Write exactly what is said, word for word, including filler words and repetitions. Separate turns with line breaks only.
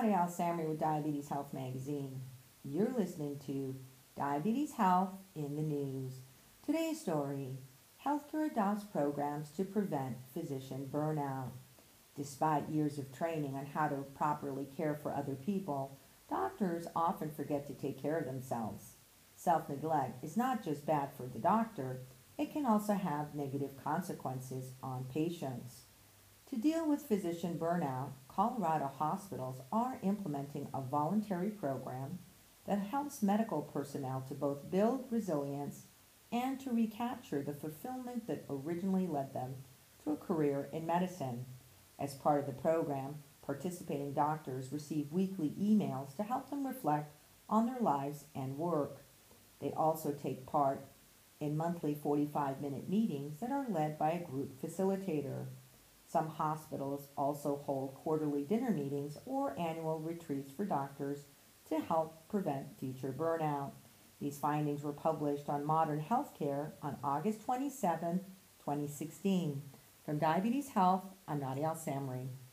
Nadia Al Samri with Diabetes Health Magazine. You're listening to Diabetes Health in the News. Today's story: healthcare adopts programs to prevent physician burnout. Despite years of training on how to properly care for other people, doctors often forget to take care of themselves. Self neglect is not just bad for the doctor, it can also have negative consequences on patients. To deal with physician burnout, Colorado hospitals are implementing a voluntary program that helps medical personnel to both build resilience and to recapture the fulfillment that originally led them to a career in medicine. As part of the program, participating doctors receive weekly emails to help them reflect on their lives and work. They also take part in monthly forty-five minute meetings that are led by a group facilitator. Some hospitals also hold quarterly dinner meetings or annual retreats for doctors to help prevent future burnout. These findings were published on Modern Healthcare on August twenty-seventh, twenty sixteen. From Diabetes Health, I'm Nadia Al Samri.